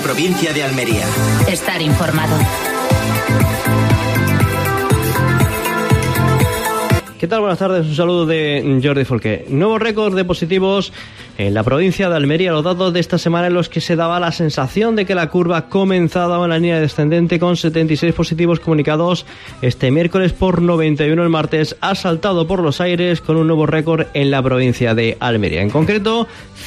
provincia de Almería. Estar informado. ¿Qué tal? Buenas tardes, un saludo de Jordi Folqué. Nuevo récord de positivos en la provincia de Almería. Los datos de esta semana en los que se daba la sensación de que la curva comenzaba en la línea descendente, con 76 positivos comunicados este miércoles por 91 el martes, ha saltado por los aires con un nuevo récord en la provincia de Almería. En concreto,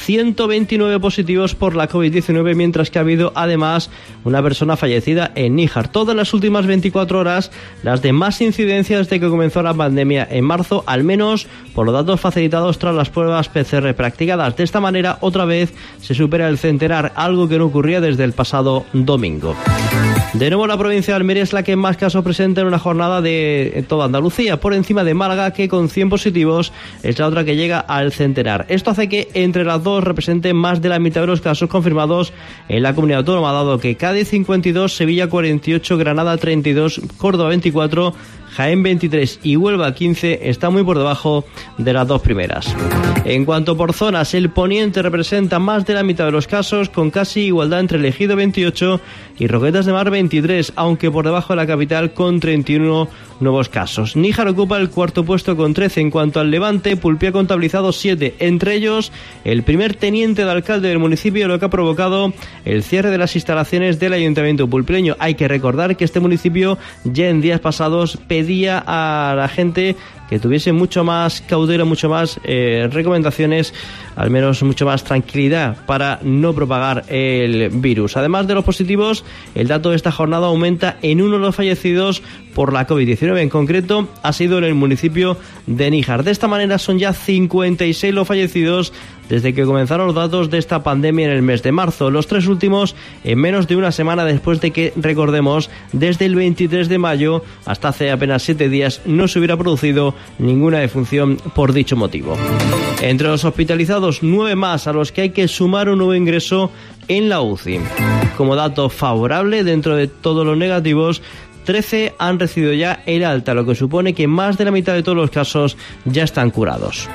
129 positivos por la COVID-19, mientras que ha habido además una persona fallecida en Níjar. Todas las últimas 24 horas, las de más incidencias desde que comenzó la pandemia en marzo, al menos por los datos facilitados tras las pruebas PCR practicadas. De esta manera, otra vez se supera el centenar, algo que no ocurría desde el pasado domingo. De nuevo, la provincia de Almería es la que más casos presenta en una jornada de toda Andalucía, por encima de Málaga, que con 100 positivos es la otra que llega al centenar. Esto hace que entre las dos represente más de la mitad de los casos confirmados en la comunidad autónoma, dado que Cádiz 52, Sevilla 48, Granada 32, Córdoba 24, Jaén 23 y Huelva 15 está muy por debajo de las dos primeras. En cuanto por zonas, el poniente representa más de la mitad de los casos, con casi igualdad entre el Ejido 28 y Roquetas de Mar 23, aunque por debajo de la capital con 31 nuevos casos. Níjar ocupa el cuarto puesto con 13. En cuanto al Levante, Pulpí ha contabilizado 7, entre ellos el primer teniente de alcalde del municipio, lo que ha provocado el cierre de las instalaciones del ayuntamiento pulpileño. Hay que recordar que este municipio ya en días pasados pedía a la gente que tuviese mucho más cautela, mucho más recomendaciones, al menos mucho más tranquilidad para no propagar el virus. Además de los positivos, el dato de esta jornada aumenta en uno de los fallecidos por la COVID-19. En concreto, ha sido en el municipio de Níjar. De esta manera, son ya 56 los fallecidos desde que comenzaron los datos de esta pandemia en el mes de marzo. Los tres últimos en menos de una semana, después de que, recordemos, desde el 23 de mayo hasta hace apenas 7 días no se hubiera producido ninguna defunción por dicho motivo. Entre los hospitalizados, 9 más, a los que hay que sumar un nuevo ingreso en la UCI. Como dato favorable, dentro de todos los negativos, 13 han recibido ya el alta, lo que supone que más de la mitad de todos los casos ya están curados.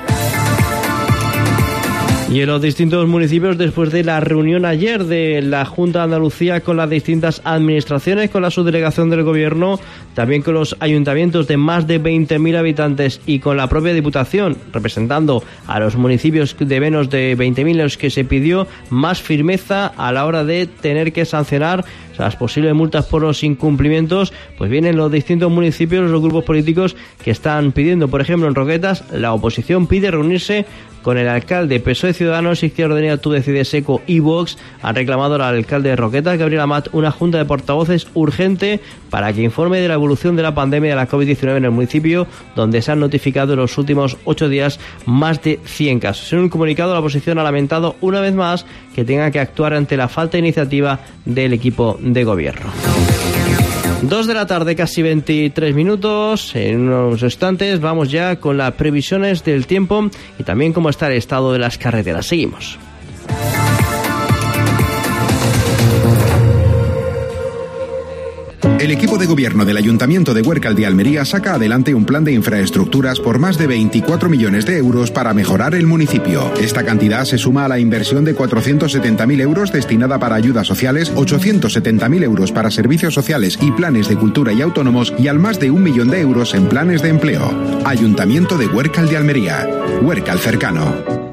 Y en los distintos municipios, después de la reunión ayer de la Junta de Andalucía con las distintas administraciones, con la subdelegación del Gobierno, también con los ayuntamientos de más de 20.000 habitantes y con la propia Diputación, representando a los municipios de menos de 20.000, los que se pidió más firmeza a la hora de tener que sancionar las posibles multas por los incumplimientos, pues vienen los distintos municipios, los grupos políticos que están pidiendo. Por ejemplo, en Roquetas, la oposición pide reunirse con el alcalde. PSOE, Ciudadanos, Izquierda Unida, Tú Decides, ECO y Vox han reclamado al alcalde de Roquetas, Gabriel Amat, una junta de portavoces urgente para que informe de la evolución de la pandemia de la COVID-19 en el municipio, donde se han notificado en los últimos 8 días más de 100 casos. En un comunicado, la oposición ha lamentado una vez más que tenga que actuar ante la falta de iniciativa del equipo de gobierno. 2 de la tarde, casi 23 minutos. En unos instantes vamos ya con las previsiones del tiempo y también cómo está el estado de las carreteras. Seguimos. El equipo de gobierno del Ayuntamiento de Huércal de Almería saca adelante un plan de infraestructuras por más de 24 millones de euros para mejorar el municipio. Esta cantidad se suma a la inversión de 470.000 euros destinada para ayudas sociales, 870.000 euros para servicios sociales y planes de cultura y autónomos y al más de 1 millón de euros en planes de empleo. Ayuntamiento de Huércal de Almería. Huércal cercano.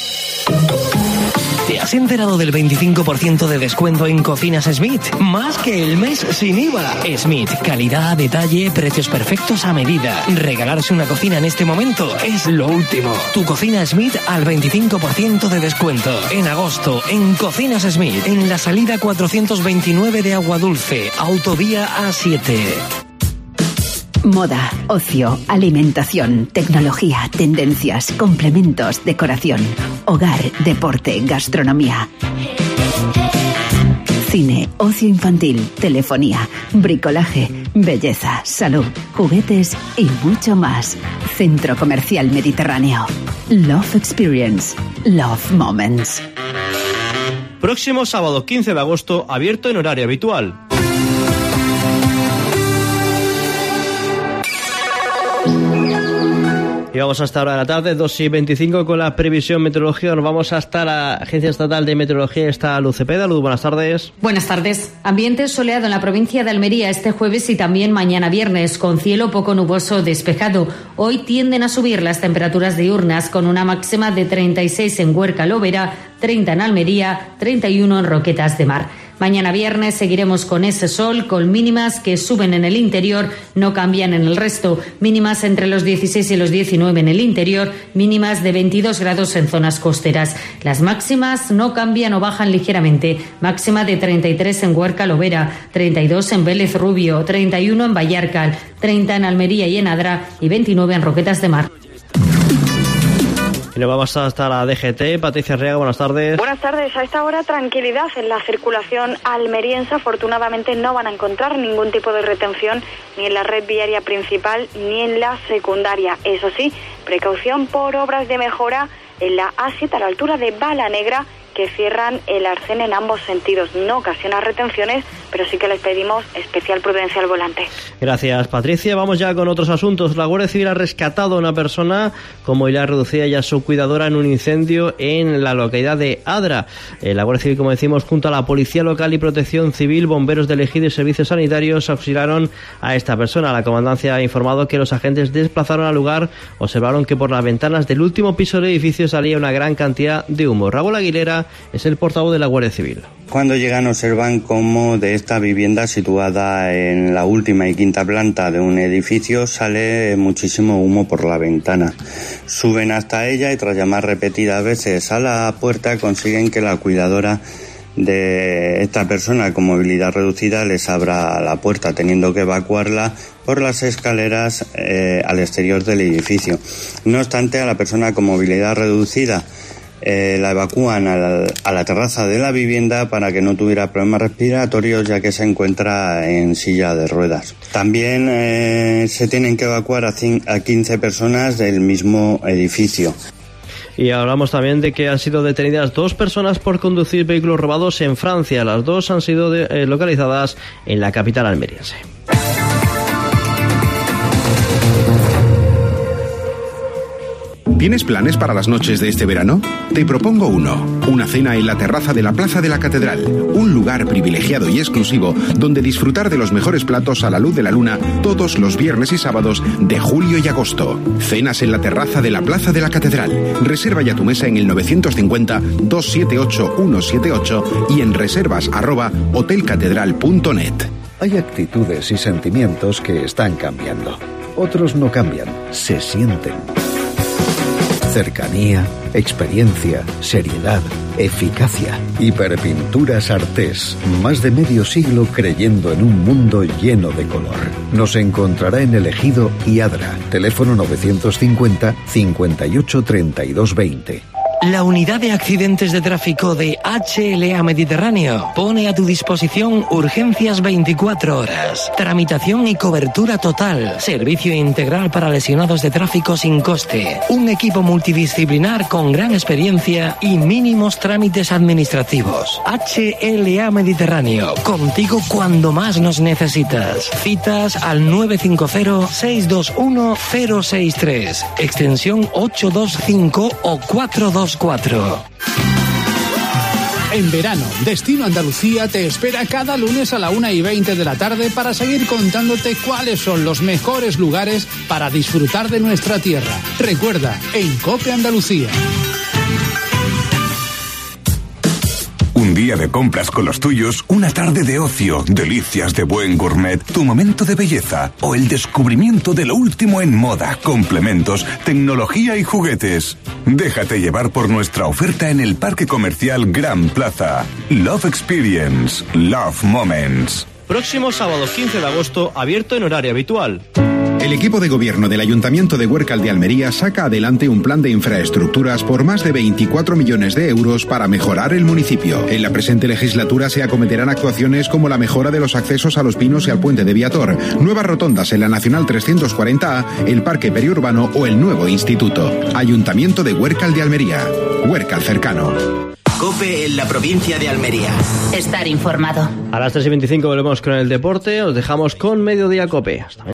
¿Te has enterado del 25% de descuento en Cocinas Smith? Más que el mes sin IVA. Smith, calidad, detalle, precios perfectos a medida. Regalarse una cocina en este momento es lo último. Tu Cocina Smith al 25% de descuento. En agosto, en Cocinas Smith, en la salida 429 de Aguadulce, autovía A7. Moda, ocio, alimentación, tecnología, tendencias, complementos, decoración, hogar, deporte, gastronomía, cine, ocio infantil, telefonía, bricolaje, belleza, salud, juguetes y mucho más. Centro Comercial Mediterráneo. Love Experience. Love Moments. Próximo sábado 15 de agosto, abierto en horario habitual. Y vamos hasta ahora de la tarde, 2:25 con la previsión meteorológica. Nos vamos hasta la Agencia Estatal de Meteorología. Está Luz Cepeda. Luz, buenas tardes. Buenas tardes. Ambiente soleado en la provincia de Almería este jueves y también mañana viernes, con cielo poco nuboso despejado. Hoy tienden a subir las temperaturas diurnas con una máxima de 36 en Huerca Lobera, 30 en Almería, 31 en Roquetas de Mar. Mañana viernes seguiremos con ese sol, con mínimas que suben en el interior, no cambian en el resto. Mínimas entre los 16 y los 19 en el interior, mínimas de 22 grados en zonas costeras. Las máximas no cambian o bajan ligeramente. Máxima de 33 en Huerca Lobera, 32 en Vélez Rubio, 31 en Vallarcal, 30 en Almería y en Adra y 29 en Roquetas de Mar. Y nos vamos hasta la DGT. Patricia Arriaga, buenas tardes. Buenas tardes. A esta hora, tranquilidad en la circulación almeriense. Afortunadamente no van a encontrar ningún tipo de retención ni en la red viaria principal ni en la secundaria. Eso sí, precaución por obras de mejora en la A7 a la altura de Bala Negra, que cierran el arcén en ambos sentidos. No ocasiona retenciones, pero sí que les pedimos especial prudencia al volante. Gracias, Patricia. Vamos ya con otros asuntos. La Guardia Civil ha rescatado a una persona con movilidad reducida y a su cuidadora en un incendio en la localidad de Adra. La Guardia Civil, como decimos, junto a la Policía Local y Protección Civil, bomberos del Ejido y servicios sanitarios auxiliaron a esta persona. La comandancia ha informado que los agentes desplazaron al lugar, observaron que por las ventanas del último piso del edificio salía una gran cantidad de humo. Raúl Aguilera es el portavoz de la Guardia Civil. Cuando llegan observan cómo de esta vivienda situada en la última y quinta planta de un edificio sale muchísimo humo por la ventana. Suben hasta ella y tras llamar repetidas veces a la puerta consiguen que la cuidadora de esta persona con movilidad reducida les abra la puerta, teniendo que evacuarla por las escaleras al exterior del edificio. No obstante, a la persona con movilidad reducida la evacúan a la terraza de la vivienda para que no tuviera problemas respiratorios, ya que se encuentra en silla de ruedas. También se tienen que evacuar a 15 personas del mismo edificio. Y hablamos también de que han sido detenidas 2 personas por conducir vehículos robados en Francia. Las 2 han sido localizadas en la capital almeriense. ¿Tienes planes para las noches de este verano? Te propongo uno. Una cena en la terraza de la Plaza de la Catedral. Un lugar privilegiado y exclusivo donde disfrutar de los mejores platos a la luz de la luna todos los viernes y sábados de julio y agosto. Cenas en la terraza de la Plaza de la Catedral. Reserva ya tu mesa en el 950-278-178 y en reservas@hotelcatedral.net. Hay actitudes y sentimientos que están cambiando. Otros no cambian, se sienten. Cercanía, experiencia, seriedad, eficacia. Hiperpinturas Artés. Más de medio siglo creyendo en un mundo lleno de color. Nos encontrará en El Ejido y Adra. Teléfono 950 58 32 20. La unidad de accidentes de tráfico de HLA Mediterráneo pone a tu disposición urgencias 24 horas, tramitación y cobertura total, servicio integral para lesionados de tráfico sin coste, un equipo multidisciplinar con gran experiencia y mínimos trámites administrativos. HLA Mediterráneo, contigo cuando más nos necesitas. Citas al 950-621-063, extensión 825 o 424. En verano, Destino Andalucía te espera cada lunes a la 1:20 de la tarde para seguir contándote cuáles son los mejores lugares para disfrutar de nuestra tierra. Recuerda, en COPE Andalucía. Un día de compras con los tuyos, una tarde de ocio, delicias de buen gourmet, tu momento de belleza o el descubrimiento de lo último en moda, complementos, tecnología y juguetes. Déjate llevar por nuestra oferta en el Parque Comercial Gran Plaza. Love Experience, Love Moments. Próximo sábado 15 de agosto, abierto en horario habitual. El equipo de gobierno del Ayuntamiento de Huercal de Almería saca adelante un plan de infraestructuras por más de 24 millones de euros para mejorar el municipio. En la presente legislatura se acometerán actuaciones como la mejora de los accesos a Los Pinos y al puente de Viator, nuevas rotondas en la Nacional 340A, el Parque Periurbano o el nuevo instituto. Ayuntamiento de Huercal de Almería. Huercal cercano. COPE en la provincia de Almería. Estar informado. A las 3:25 volvemos con el deporte. Os dejamos con Mediodía COPE. Hasta